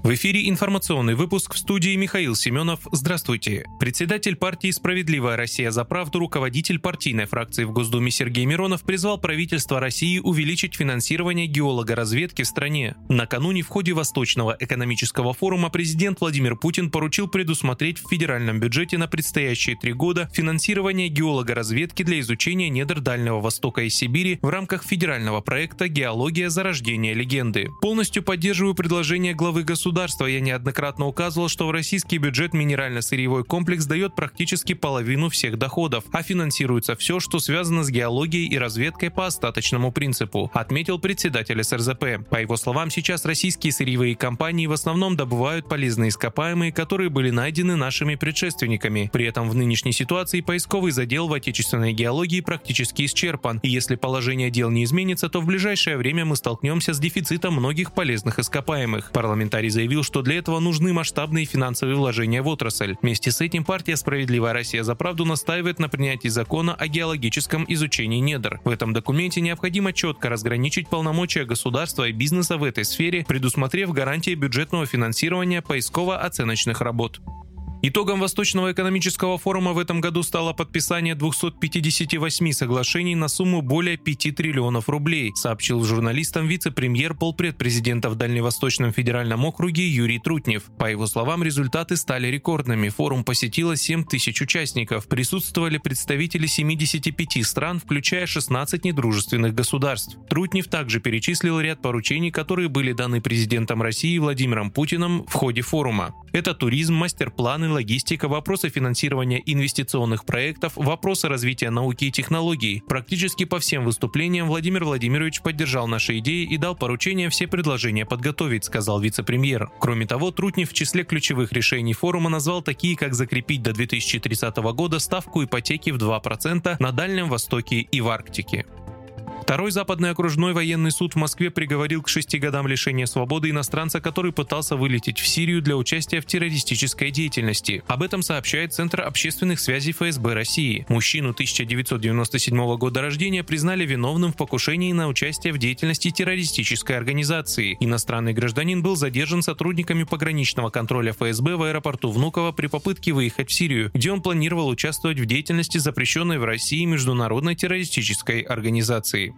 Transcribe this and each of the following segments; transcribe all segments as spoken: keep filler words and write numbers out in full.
В эфире информационный выпуск, в студии Михаил Семенов. Здравствуйте. Председатель партии «Справедливая Россия за правду», руководитель партийной фракции в Госдуме Сергей Миронов призвал правительство России увеличить финансирование геологоразведки в стране. Накануне в ходе Восточного экономического форума президент Владимир Путин поручил предусмотреть в федеральном бюджете на предстоящие три года финансирование геологоразведки для изучения недр Дальнего Востока и Сибири в рамках федерального проекта «Геология. Зарождение легенды». Полностью поддерживаю предложение главы государства. Я неоднократно указывал, что в российский бюджет минерально-сырьевой комплекс дает практически половину всех доходов, а финансируется все, что связано с геологией и разведкой по остаточному принципу, отметил председатель эс эр зэ пэ. По его словам, сейчас российские сырьевые компании в основном добывают полезные ископаемые, которые были найдены нашими предшественниками. При этом в нынешней ситуации поисковый задел в отечественной геологии практически исчерпан, и если положение дел не изменится, то в ближайшее время мы столкнемся с дефицитом многих полезных ископаемых. Парламентарий заявил, что для этого нужны масштабные финансовые вложения в отрасль. Вместе с этим партия «Справедливая Россия за правду» настаивает на принятии закона о геологическом изучении недр. В этом документе необходимо четко разграничить полномочия государства и бизнеса в этой сфере, предусмотрев гарантии бюджетного финансирования поисково-оценочных работ. Итогом Восточного экономического форума в этом году стало подписание двухсот пятидесяти восьми соглашений на сумму более пяти триллионов рублей, сообщил журналистам вице-премьер, полпред президента в Дальневосточном федеральном округе Юрий Трутнев. По его словам, результаты стали рекордными. Форум посетило семь тысяч участников. Присутствовали представители семидесяти пяти стран, включая шестнадцать недружественных государств. Трутнев также перечислил ряд поручений, которые были даны президентом России Владимиром Путиным в ходе форума. Это туризм, мастер-планы, логистика, вопросы финансирования инвестиционных проектов, вопросы развития науки и технологий. Практически по всем выступлениям Владимир Владимирович поддержал наши идеи и дал поручение все предложения подготовить, сказал вице-премьер. Кроме того, Трутнев в числе ключевых решений форума назвал такие, как закрепить до две тысячи тридцатого года ставку ипотеки в два процента на Дальнем Востоке и в Арктике. Второй западный окружной военный суд в Москве приговорил к шести годам лишения свободы иностранца, который пытался вылететь в Сирию для участия в террористической деятельности. Об этом сообщает Центр общественных связей эф эс бэ России. Мужчину тысяча девятьсот девяносто седьмого года рождения признали виновным в покушении на участие в деятельности террористической организации. Иностранный гражданин был задержан сотрудниками пограничного контроля эф эс бэ в аэропорту Внуково при попытке выехать в Сирию, где он планировал участвовать в деятельности, запрещенной в России международной террористической организации.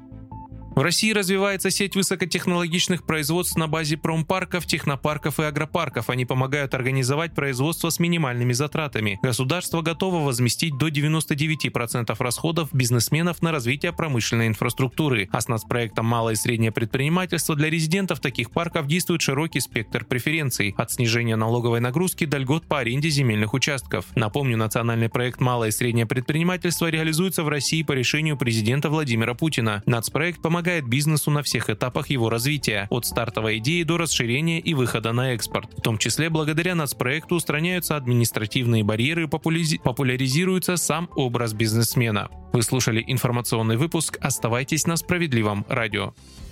В России развивается сеть высокотехнологичных производств на базе промпарков, технопарков и агропарков. Они помогают организовать производство с минимальными затратами. Государство готово возместить до девяноста девяти процентов расходов бизнесменов на развитие промышленной инфраструктуры. А с нацпроектом «Малое и среднее предпринимательство» для резидентов таких парков действует широкий спектр преференций – от снижения налоговой нагрузки до льгот по аренде земельных участков. Напомню, национальный проект «Малое и среднее предпринимательство» реализуется в России по решению президента Владимира Путина. Нацпроект помогает бизнесу на всех этапах его развития, от стартовой идеи до расширения и выхода на экспорт. В том числе благодаря нацпроекту устраняются административные барьеры и популяри- популяризируется сам образ бизнесмена. Вы слушали информационный выпуск. Оставайтесь на Справедливом радио.